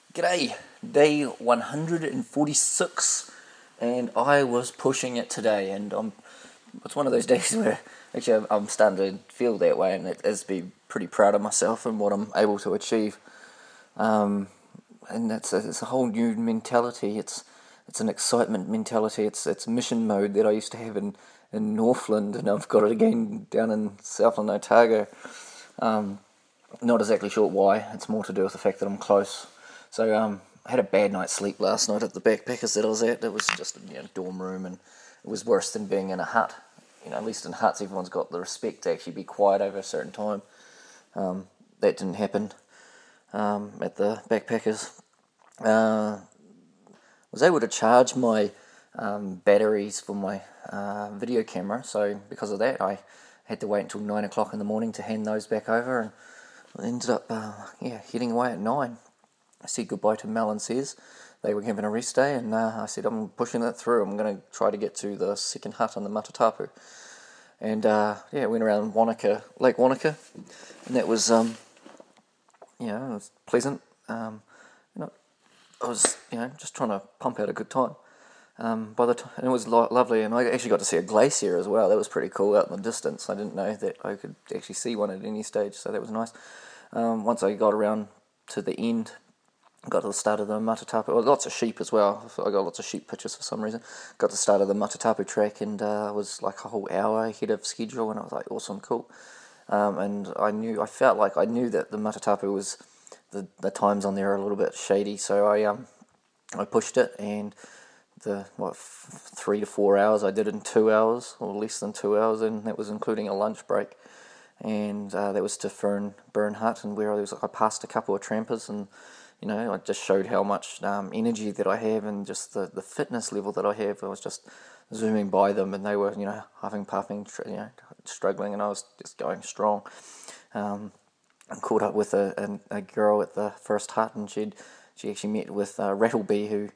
G'day, day 146, and I was pushing it today, and it's one of those days where actually I'm starting to feel that way, and it is to be pretty proud of myself and what I'm able to achieve. And it's a whole new mentality. It's an excitement mentality. It's mission mode that I used to have in Northland, and I've got it again down in Southland, Otago. Not exactly sure why. It's more to do with the fact that I'm close. So I had a bad night's sleep last night at the backpackers that I was at. It was just a dorm room, and it was worse than being in a hut. At least in huts, everyone's got the respect to actually be quiet over a certain time. That didn't happen at the backpackers. Was able to charge my batteries for my video camera, so because of that, I had to wait until 9 o'clock in the morning to hand those back over, and I ended up heading away at 9. I said goodbye to Mel and Cez. They were having a rest day, and I said I'm pushing it through. I'm going to try to get to the second hut on the Matatapu. And went around Lake Wanaka, and that was it was pleasant. I was just trying to pump out a good time. By the time, and it was lovely, and I actually got to see a glacier as well. That was pretty cool out in the distance. I didn't know that I could actually see one at any stage, so that was nice. Once I got around to the end, got to the start of the Matatapu. Lots of sheep as well. I got lots of sheep pictures for some reason. Got to the start of the Matatapu track, and was like a whole hour ahead of schedule, and I was like, awesome, cool. And I felt like I knew that the Matatapu was the times on there are a little bit shady, so I pushed it, and the 3 to 4 hours I did in 2 hours, or less than 2 hours, and that was including a lunch break. And that was to Burn Hut, and where I passed a couple of trampers, and I just showed how much energy that I have, and just the fitness level that I have. I was just zooming by them, and they were huffing, puffing, struggling, and I was just going strong. I caught up with a girl at the first hut, and she actually met with Rattlebee, who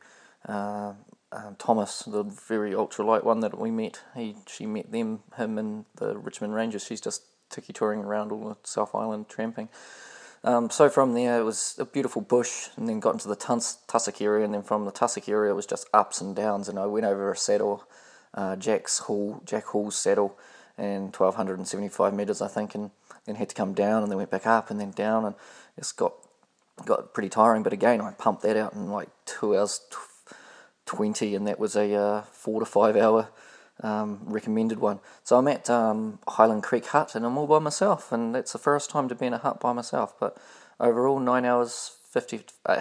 Thomas, the very ultralight one that we met. She met him and the Richmond Rangers. She's just tiki touring around all the South Island tramping. So from there it was a beautiful bush, and then got into the tussock area, and then from the tussock area it was just ups and downs, and I went over a saddle, Jack Hall's saddle, and 1,275 metres I think, and then had to come down, and then went back up and then down, and it's got pretty tiring. But again, I pumped that out in like 2 hours 20, and that was a 4 to 5 hour recommended one. So I'm at Highland Creek Hut, and I'm all by myself, and that's the first time to be in a hut by myself. But overall, 9 hours